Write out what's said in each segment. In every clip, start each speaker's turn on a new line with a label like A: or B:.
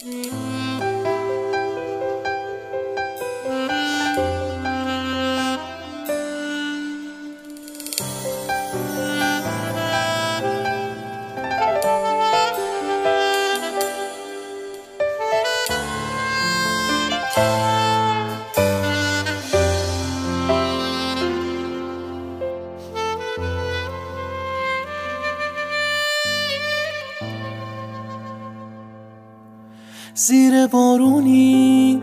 A: زیر بارونی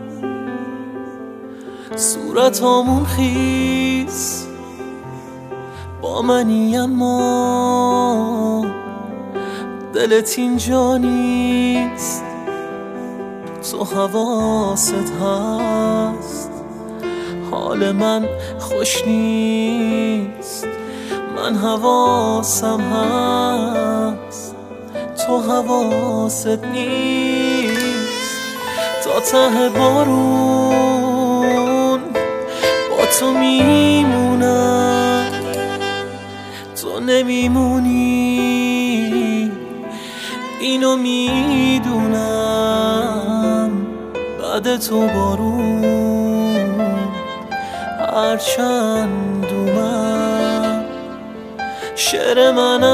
A: صورتامون خیس با منی، اما دلت اینجا نیست. تو حواست هست حال من خوش نیست، من حواسم هست تو حواست نیست. تا ته بارون با تو میمونم، تو نمیمونی اینو میدونم. بعد تو بارون هرچند اومد شعر من،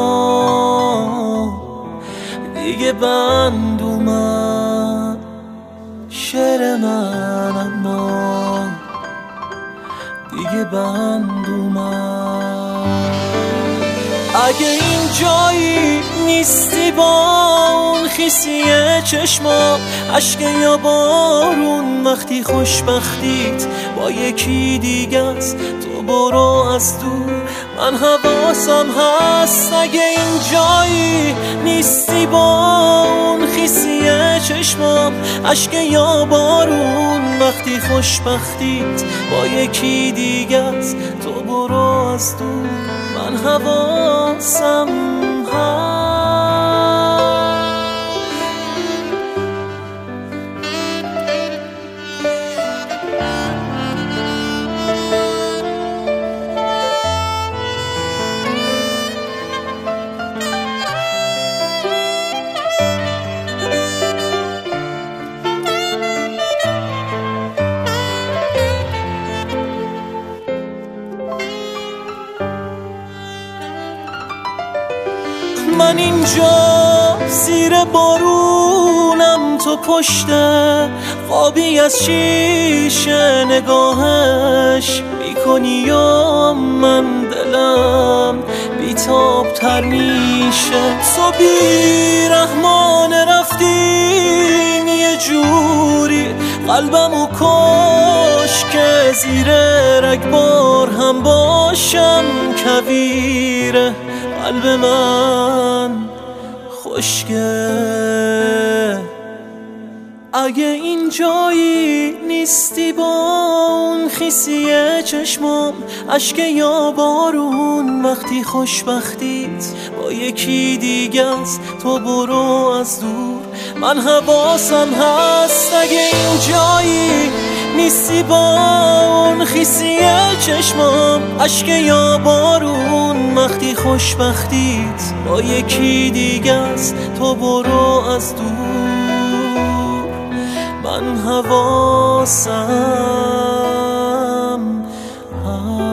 A: اما دیگه بند اومد شعر من، اما دیگه بند اومد. اگه این جایی نیستی با اون خیسی چشمام، اشک یا بارون وقتی خوشبختیت با یکی دیگه است، تو برو از دور من حواسم هست. اگه این جایی نیستی با اون خیسی چشمام، اشک یا بارون وقتی خوشبختیت با یکی دیگه است، تو برو از دور من حواسم هست. من اینجا زیر بارونم، تو پشت خوابی از شیشه نگاهش میکنی، یا من دلم بیتاب تر میشه. تو بیرحمانه رفتین یه جوری قلبمو کش که زیر رگبار هم باشم کویره. قلب من خشکه اگه این جایی نیستی با اون خیسی چشمام، اشک یا بارون وقتی خوشبختیت با یکی دیگه است، تو برو از دور من حواسم هست. اگه این جایی نیستی با اون خیسی چشمام، اشک یا بارون وقتی خوشبختیت با یکی دیگه است، تو برو از دور من حواسم هست.